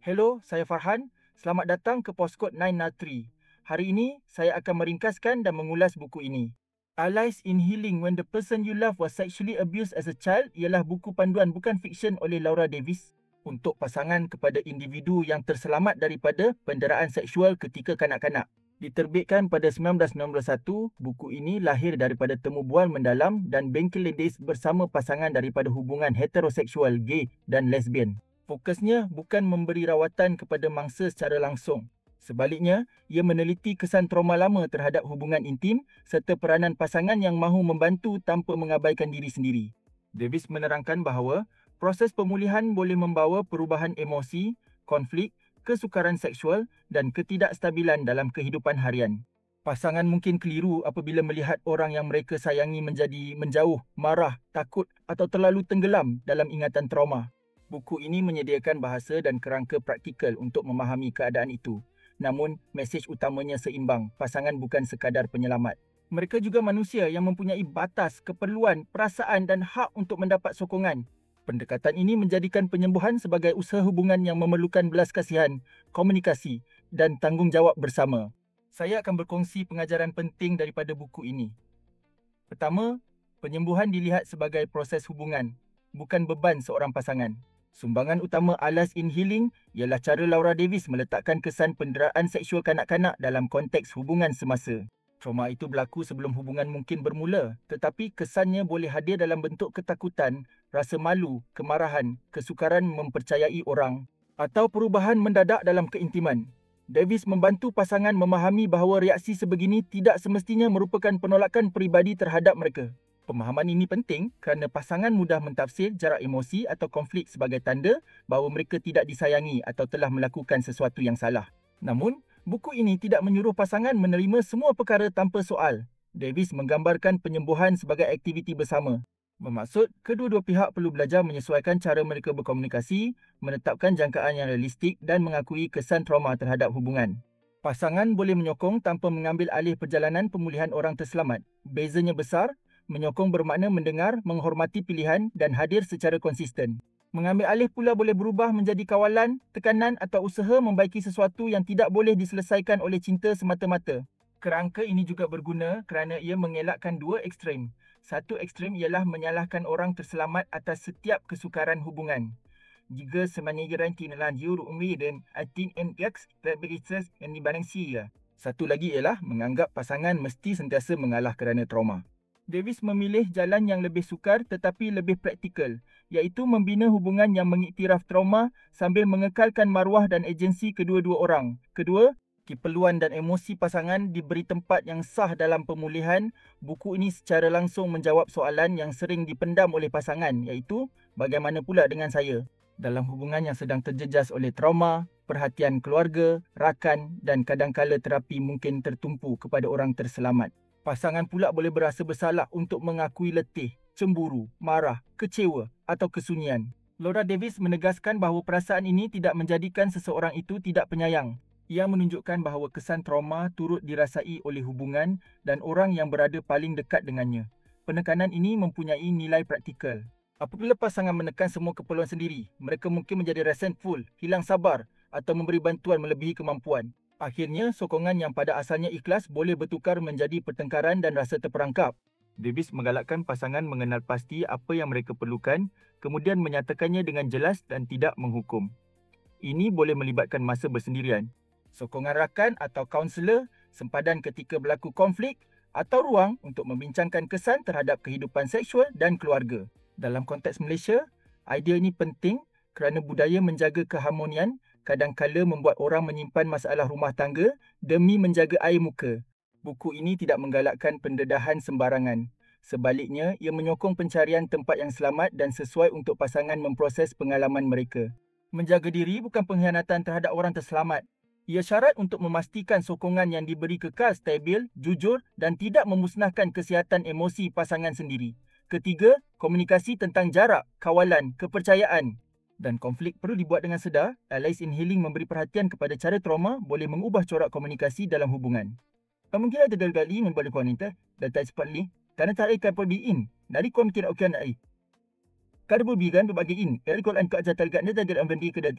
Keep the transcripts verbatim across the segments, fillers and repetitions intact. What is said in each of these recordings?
Hello, saya Farhan. Selamat datang ke Postkod sembilan nol tiga. Hari ini, saya akan meringkaskan dan mengulas buku ini. Allies in Healing When the Person You Love Was Sexually Abused as a Child ialah buku panduan bukan fiksyen oleh Laura Davis untuk pasangan kepada individu yang terselamat daripada penderaan seksual ketika kanak-kanak. Diterbitkan pada sembilan belas sembilan puluh satu, buku ini lahir daripada temu bual mendalam dan bengkel ladies bersama pasangan daripada hubungan heteroseksual, gay dan lesbian. Fokusnya bukan memberi rawatan kepada mangsa secara langsung. Sebaliknya, ia meneliti kesan trauma lama terhadap hubungan intim serta peranan pasangan yang mahu membantu tanpa mengabaikan diri sendiri. Davis menerangkan bahawa proses pemulihan boleh membawa perubahan emosi, konflik, kesukaran seksual dan ketidakstabilan dalam kehidupan harian. Pasangan mungkin keliru apabila melihat orang yang mereka sayangi menjadi menjauh, marah, takut atau terlalu tenggelam dalam ingatan trauma. Buku ini menyediakan bahasa dan kerangka praktikal untuk memahami keadaan itu. Namun, mesej utamanya seimbang. Pasangan bukan sekadar penyelamat. Mereka juga manusia yang mempunyai batas, keperluan, perasaan dan hak untuk mendapat sokongan. Pendekatan ini menjadikan penyembuhan sebagai usaha hubungan yang memerlukan belas kasihan, komunikasi dan tanggungjawab bersama. Saya akan berkongsi pengajaran penting daripada buku ini. Pertama, penyembuhan dilihat sebagai proses hubungan, bukan beban seorang pasangan. Sumbangan utama Allies in Healing ialah cara Laura Davis meletakkan kesan penderaan seksual kanak-kanak dalam konteks hubungan semasa. Trauma itu berlaku sebelum hubungan mungkin bermula, tetapi kesannya boleh hadir dalam bentuk ketakutan, rasa malu, kemarahan, kesukaran mempercayai orang atau perubahan mendadak dalam keintiman. Davis membantu pasangan memahami bahawa reaksi sebegini tidak semestinya merupakan penolakan peribadi terhadap mereka. Pemahaman ini penting kerana pasangan mudah mentafsir jarak emosi atau konflik sebagai tanda bahawa mereka tidak disayangi atau telah melakukan sesuatu yang salah. Namun, buku ini tidak menyuruh pasangan menerima semua perkara tanpa soal. Davis menggambarkan penyembuhan sebagai aktiviti bersama. Bermaksud, kedua-dua pihak perlu belajar menyesuaikan cara mereka berkomunikasi, menetapkan jangkaan yang realistik dan mengakui kesan trauma terhadap hubungan. Pasangan boleh menyokong tanpa mengambil alih perjalanan pemulihan orang terselamat. Bezanya besar. Menyokong bermakna mendengar, menghormati pilihan dan hadir secara konsisten. Mengambil alih pula boleh berubah menjadi kawalan, tekanan atau usaha membaiki sesuatu yang tidak boleh diselesaikan oleh cinta semata-mata. Kerangka ini juga berguna kerana ia mengelakkan dua ekstrem. Satu ekstrem ialah menyalahkan orang terselamat atas setiap kesukaran hubungan. Jika semaniran tinlanjur umi dan atin nx terberitas yang dibalansi. Satu lagi ialah menganggap pasangan mesti sentiasa mengalah kerana trauma. Davis memilih jalan yang lebih sukar tetapi lebih praktikal, iaitu membina hubungan yang mengiktiraf trauma sambil mengekalkan maruah dan agensi kedua-dua orang. Kedua, keperluan dan emosi pasangan diberi tempat yang sah dalam pemulihan. Buku ini secara langsung menjawab soalan yang sering dipendam oleh pasangan, iaitu bagaimana pula dengan saya? Dalam hubungan yang sedang terjejas oleh trauma, perhatian keluarga, rakan dan kadangkala terapi mungkin tertumpu kepada orang terselamat. Pasangan pula boleh berasa bersalah untuk mengakui letih, cemburu, marah, kecewa atau kesunyian. Laura Davis menegaskan bahawa perasaan ini tidak menjadikan seseorang itu tidak penyayang. Ia menunjukkan bahawa kesan trauma turut dirasai oleh hubungan dan orang yang berada paling dekat dengannya. Penekanan ini mempunyai nilai praktikal. Apabila pasangan menekan semua keperluan sendiri, mereka mungkin menjadi resentful, hilang sabar atau memberi bantuan melebihi kemampuan. Akhirnya, sokongan yang pada asalnya ikhlas boleh bertukar menjadi pertengkaran dan rasa terperangkap. Davis menggalakkan pasangan mengenal pasti apa yang mereka perlukan, kemudian menyatakannya dengan jelas dan tidak menghukum. Ini boleh melibatkan masa bersendirian, sokongan rakan atau kaunselor, sempadan ketika berlaku konflik, atau ruang untuk membincangkan kesan terhadap kehidupan seksual dan keluarga. Dalam konteks Malaysia, idea ini penting kerana budaya menjaga keharmonian kadangkala membuat orang menyimpan masalah rumah tangga demi menjaga air muka. Buku ini tidak menggalakkan pendedahan sembarangan. Sebaliknya, ia menyokong pencarian tempat yang selamat dan sesuai untuk pasangan memproses pengalaman mereka. Menjaga diri bukan pengkhianatan terhadap orang terselamat. Ia syarat untuk memastikan sokongan yang diberi kekal stabil, jujur dan tidak memusnahkan kesihatan emosi pasangan sendiri. Ketiga, komunikasi tentang jarak, kawalan, kepercayaan dan konflik perlu dibuat dengan sedar. Allies in Healing memberi perhatian kepada cara trauma boleh mengubah corak komunikasi dalam hubungan. Mungkin ada gali membuat wanita dan tak cepat ni kerana tak ikan perbiin dari kon kira okian ai. Kada berbigan berbagai in dari Quran ka ajar targat ni target amban di kedati.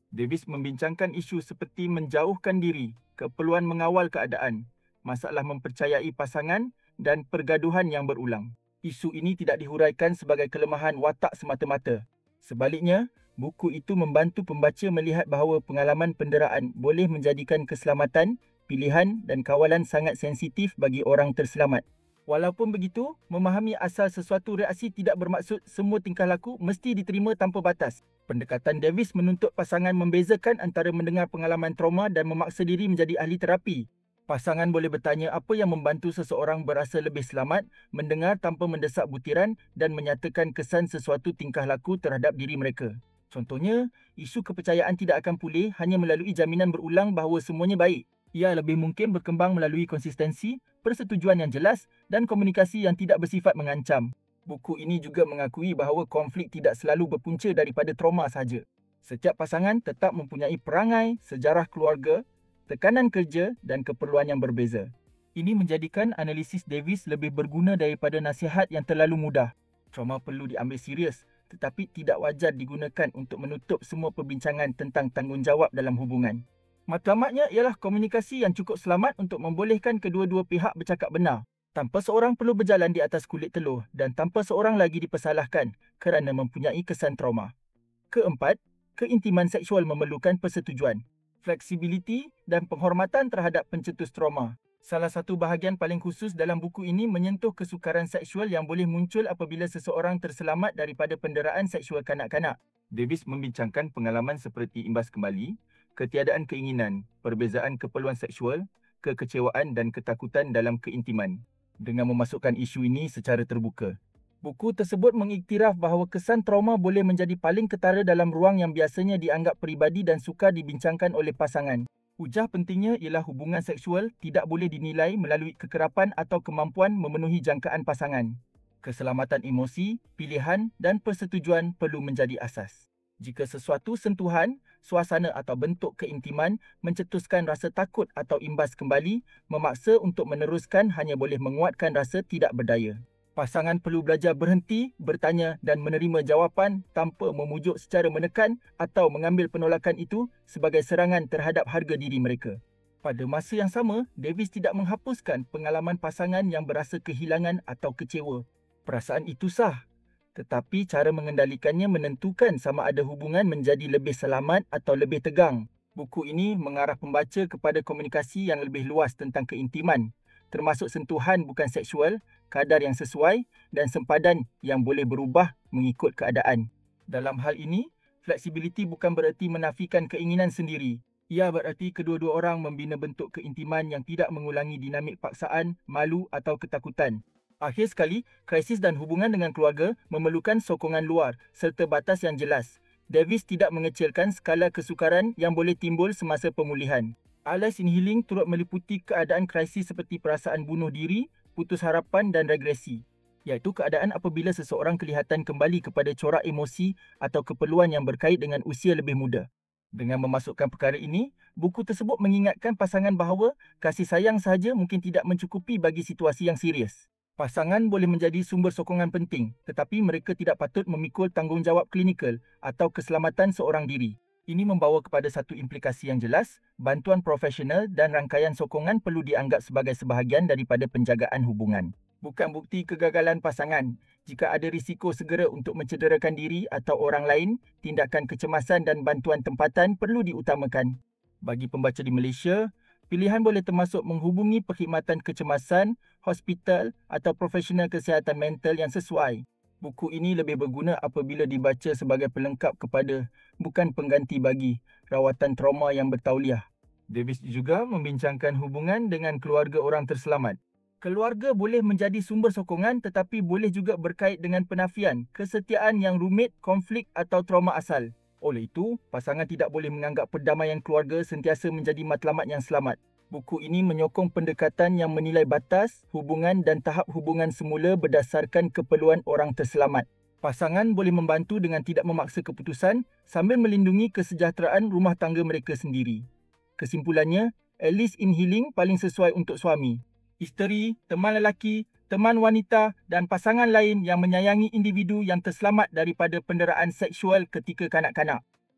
Davis membincangkan isu seperti menjauhkan diri, keperluan mengawal keadaan, masalah mempercayai pasangan dan pergaduhan yang berulang. Isu ini tidak dihuraikan sebagai kelemahan watak semata-mata. Sebaliknya, buku itu membantu pembaca melihat bahawa pengalaman penderaan boleh menjadikan keselamatan, pilihan dan kawalan sangat sensitif bagi orang terselamat. Walaupun begitu, memahami asal sesuatu reaksi tidak bermaksud semua tingkah laku mesti diterima tanpa batas. Pendekatan Davis menuntut pasangan membezakan antara mendengar pengalaman trauma dan memaksa diri menjadi ahli terapi. Pasangan boleh bertanya apa yang membantu seseorang berasa lebih selamat, mendengar tanpa mendesak butiran dan menyatakan kesan sesuatu tingkah laku terhadap diri mereka. Contohnya, isu kepercayaan tidak akan pulih hanya melalui jaminan berulang bahawa semuanya baik. Ia lebih mungkin berkembang melalui konsistensi, persetujuan yang jelas dan komunikasi yang tidak bersifat mengancam. Buku ini juga mengakui bahawa konflik tidak selalu berpunca daripada trauma sahaja. Setiap pasangan tetap mempunyai perangai, sejarah keluarga, tekanan kerja dan keperluan yang berbeza. Ini menjadikan analisis Davis lebih berguna daripada nasihat yang terlalu mudah. Trauma perlu diambil serius, tetapi tidak wajar digunakan untuk menutup semua perbincangan tentang tanggungjawab dalam hubungan. Matlamatnya ialah komunikasi yang cukup selamat untuk membolehkan kedua-dua pihak bercakap benar, tanpa seorang perlu berjalan di atas kulit telur dan tanpa seorang lagi dipersalahkan kerana mempunyai kesan trauma. Keempat, keintiman seksual memerlukan persetujuan, fleksibiliti dan penghormatan terhadap pencetus trauma. Salah satu bahagian paling khusus dalam buku ini menyentuh kesukaran seksual yang boleh muncul apabila seseorang terselamat daripada penderaan seksual kanak-kanak. Davis membincangkan pengalaman seperti imbas kembali, ketiadaan keinginan, perbezaan keperluan seksual, kekecewaan dan ketakutan dalam keintiman, dengan memasukkan isu ini secara terbuka. Buku tersebut mengiktiraf bahawa kesan trauma boleh menjadi paling ketara dalam ruang yang biasanya dianggap peribadi dan sukar dibincangkan oleh pasangan. Hujah pentingnya ialah hubungan seksual tidak boleh dinilai melalui kekerapan atau kemampuan memenuhi jangkaan pasangan. Keselamatan emosi, pilihan dan persetujuan perlu menjadi asas. Jika sesuatu sentuhan, suasana atau bentuk keintiman mencetuskan rasa takut atau imbas kembali, memaksa untuk meneruskan hanya boleh menguatkan rasa tidak berdaya. Pasangan perlu belajar berhenti, bertanya dan menerima jawapan tanpa memujuk secara menekan atau mengambil penolakan itu sebagai serangan terhadap harga diri mereka. Pada masa yang sama, Davis tidak menghapuskan pengalaman pasangan yang berasa kehilangan atau kecewa. Perasaan itu sah. Tetapi cara mengendalikannya menentukan sama ada hubungan menjadi lebih selamat atau lebih tegang. Buku ini mengarah pembaca kepada komunikasi yang lebih luas tentang keintiman, termasuk sentuhan bukan seksual, kadar yang sesuai dan sempadan yang boleh berubah mengikut keadaan. Dalam hal ini, fleksibiliti bukan bererti menafikan keinginan sendiri. Ia bererti kedua-dua orang membina bentuk keintiman yang tidak mengulangi dinamik paksaan, malu atau ketakutan. Akhir sekali, krisis dan hubungan dengan keluarga memerlukan sokongan luar serta batas yang jelas. Davis tidak mengecilkan skala kesukaran yang boleh timbul semasa pemulihan. Allies in Healing turut meliputi keadaan krisis seperti perasaan bunuh diri, putus harapan dan regresi, iaitu keadaan apabila seseorang kelihatan kembali kepada corak emosi atau keperluan yang berkait dengan usia lebih muda. Dengan memasukkan perkara ini, buku tersebut mengingatkan pasangan bahawa kasih sayang sahaja mungkin tidak mencukupi bagi situasi yang serius. Pasangan boleh menjadi sumber sokongan penting, tetapi mereka tidak patut memikul tanggungjawab klinikal atau keselamatan seorang diri. Ini membawa kepada satu implikasi yang jelas, bantuan profesional dan rangkaian sokongan perlu dianggap sebagai sebahagian daripada penjagaan hubungan. Bukan bukti kegagalan pasangan. Jika ada risiko segera untuk mencederakan diri atau orang lain, tindakan kecemasan dan bantuan tempatan perlu diutamakan. Bagi pembaca di Malaysia, pilihan boleh termasuk menghubungi perkhidmatan kecemasan, hospital atau profesional kesihatan mental yang sesuai. Buku ini lebih berguna apabila dibaca sebagai pelengkap kepada, bukan pengganti bagi, rawatan trauma yang bertauliah. Davis juga membincangkan hubungan dengan keluarga orang terselamat. Keluarga boleh menjadi sumber sokongan tetapi boleh juga berkait dengan penafian, kesetiaan yang rumit, konflik atau trauma asal. Oleh itu, pasangan tidak boleh menganggap perdamaian keluarga sentiasa menjadi matlamat yang selamat. Buku ini menyokong pendekatan yang menilai batas, hubungan dan tahap hubungan semula berdasarkan keperluan orang terselamat. Pasangan boleh membantu dengan tidak memaksa keputusan sambil melindungi kesejahteraan rumah tangga mereka sendiri. Kesimpulannya, Allies in Healing paling sesuai untuk suami, isteri, teman lelaki, teman wanita dan pasangan lain yang menyayangi individu yang terselamat daripada penderaan seksual ketika kanak-kanak.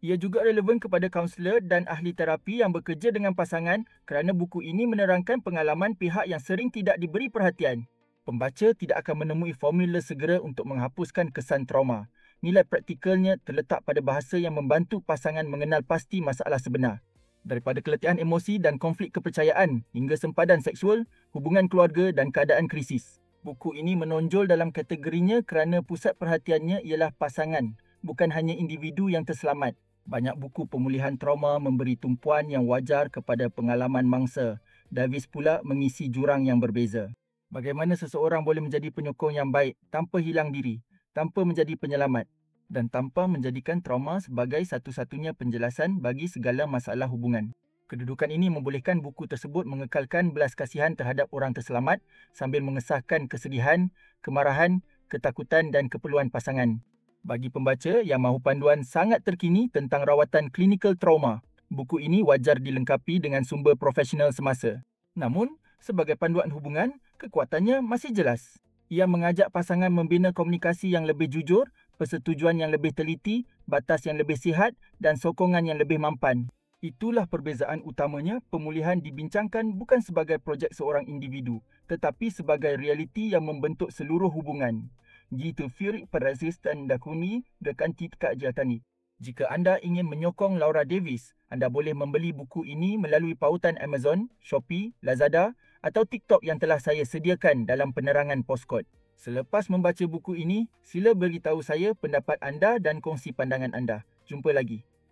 Ia juga relevan kepada kaunselor dan ahli terapi yang bekerja dengan pasangan kerana buku ini menerangkan pengalaman pihak yang sering tidak diberi perhatian. Pembaca tidak akan menemui formula segera untuk menghapuskan kesan trauma. Nilai praktikalnya terletak pada bahasa yang membantu pasangan mengenal pasti masalah sebenar. Daripada keletihan emosi dan konflik kepercayaan hingga sempadan seksual, hubungan keluarga dan keadaan krisis. Buku ini menonjol dalam kategorinya kerana pusat perhatiannya ialah pasangan, bukan hanya individu yang terselamat. Banyak buku pemulihan trauma memberi tumpuan yang wajar kepada pengalaman mangsa. Davis pula mengisi jurang yang berbeza. Bagaimana seseorang boleh menjadi penyokong yang baik tanpa hilang diri, tanpa menjadi penyelamat dan tanpa menjadikan trauma sebagai satu-satunya penjelasan bagi segala masalah hubungan. Kedudukan ini membolehkan buku tersebut mengekalkan belas kasihan terhadap orang terselamat sambil mengesahkan kesedihan, kemarahan, ketakutan dan keperluan pasangan. Bagi pembaca yang mahu panduan sangat terkini tentang rawatan klinikal trauma, buku ini wajar dilengkapi dengan sumber profesional semasa. Namun, sebagai panduan hubungan, kekuatannya masih jelas. Ia mengajak pasangan membina komunikasi yang lebih jujur, persetujuan yang lebih teliti, batas yang lebih sihat dan sokongan yang lebih mampan. Itulah perbezaan utamanya. Pemulihan dibincangkan bukan sebagai projek seorang individu, tetapi sebagai realiti yang membentuk seluruh hubungan. Gitu Furyk Persistan Dakuni Dekan Titka Jatani. Jika anda ingin menyokong Laura Davis, anda boleh membeli buku ini melalui pautan Amazon, Shopee, Lazada atau TikTok yang telah saya sediakan dalam penerangan postkod. Selepas membaca buku ini, sila beritahu saya pendapat anda dan kongsi pandangan anda. Jumpa lagi.